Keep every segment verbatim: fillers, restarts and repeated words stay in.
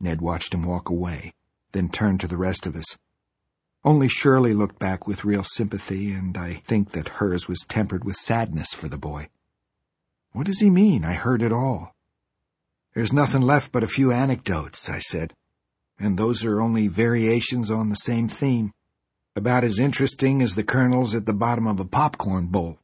Ned watched him walk away, then turned to the rest of us. Only Shirley looked back with real sympathy, and I think that hers was tempered with sadness for the boy. "What does he mean? I heard it all." "There's nothing left but a few anecdotes," I said, "and those are only variations on the same theme, about as interesting as the kernels at the bottom of a popcorn bowl.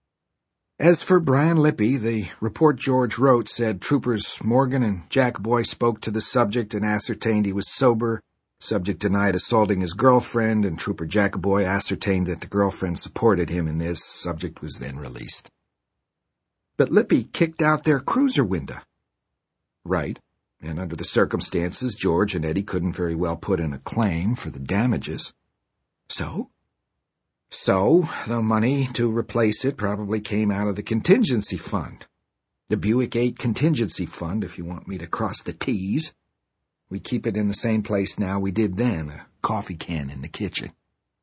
As for Brian Lippy, the report George wrote said Troopers Morgan and Jack Boy spoke to the subject and ascertained he was sober. Subject denied assaulting his girlfriend, and Trooper Jackaboy ascertained that the girlfriend supported him in this. Subject was then released." "But Lippy kicked out their cruiser window." "Right, and under the circumstances, George and Eddie couldn't very well put in a claim for the damages." "So?" "So, the money to replace it probably came out of the contingency fund. The Buick eight contingency fund, if you want me to cross the T's. We keep it in the same place now we did then, a coffee can in the kitchen."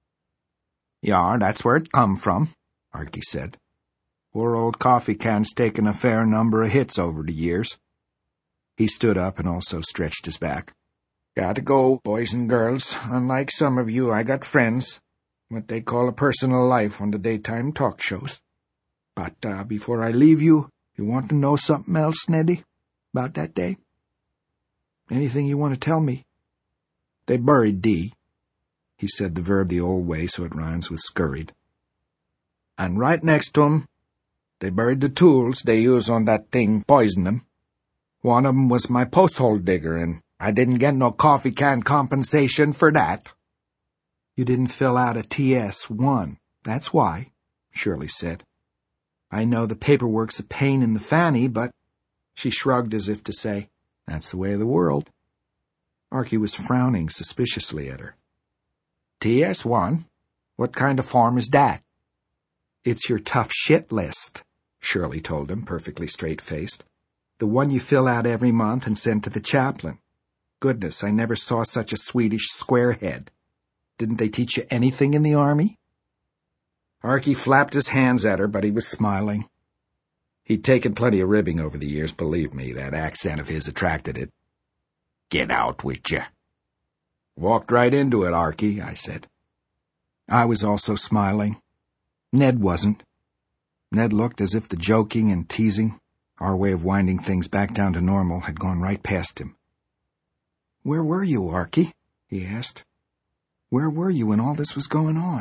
"Yeah, that's where it come from," Archie said. "Poor old coffee can's taken a fair number of hits over the years." He stood up and also stretched his back. "Gotta go, boys and girls. Unlike some of you, I got friends, what they call a personal life on the daytime talk shows. But uh, before I leave you, you want to know something else, Neddy, about that day?" "Anything you want to tell me?" "They buried Dee." He said the verb the old way, so it rhymes with scurried. "And right next to 'em, they buried the tools they use on that thing poison 'em. One of 'em was my posthole digger, and I didn't get no coffee can compensation for that." "You didn't fill out a T S one, that's why," Shirley said. "I know the paperwork's a pain in the fanny, but—" She shrugged as if to say, "That's the way of the world." Archie was frowning suspiciously at her. "T S one? What kind of form is that?" "It's your tough shit list," Shirley told him, perfectly straight-faced. "The one you fill out every month and send to the chaplain. Goodness, I never saw such a Swedish squarehead. Didn't they teach you anything in the army?" Archie flapped his hands at her, but he was smiling. He'd taken plenty of ribbing over the years, believe me. That accent of his attracted it. "Get out with you." "Walked right into it, Archie," I said. I was also smiling. Ned wasn't. Ned looked as if the joking and teasing, our way of winding things back down to normal, had gone right past him. "Where were you, Archie?" he asked. "Where were you when all this was going on?"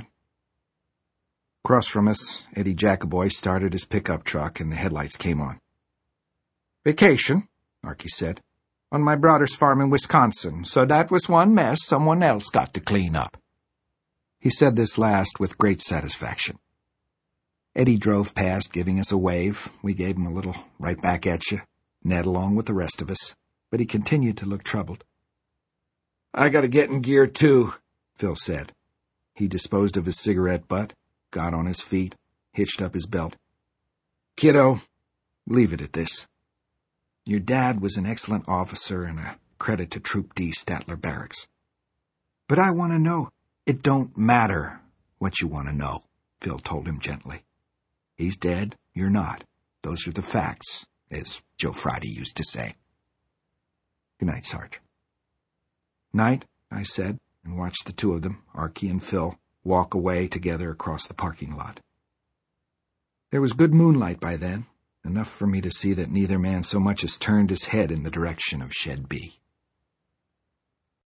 Across from us, Eddie Jackaboy started his pickup truck and the headlights came on. "Vacation," Archie said, "on my brother's farm in Wisconsin, so that was one mess someone else got to clean up." He said this last with great satisfaction. Eddie drove past, giving us a wave. We gave him a little right back at you, Ned along with the rest of us, but he continued to look troubled. "I gotta get in gear, too," Phil said. He disposed of his cigarette butt, got on his feet, hitched up his belt. "Kiddo, leave it at this. Your dad was an excellent officer and a credit to Troop D Statler Barracks. But I want to know." "It don't matter what you want to know," Phil told him gently. "He's dead, you're not. Those are the facts, as Joe Friday used to say. Good night, Sarge." "Night," I said, and watched the two of them, Archie and Phil, walk away together across the parking lot. There was good moonlight by then, enough for me to see that neither man so much as turned his head in the direction of Shed B.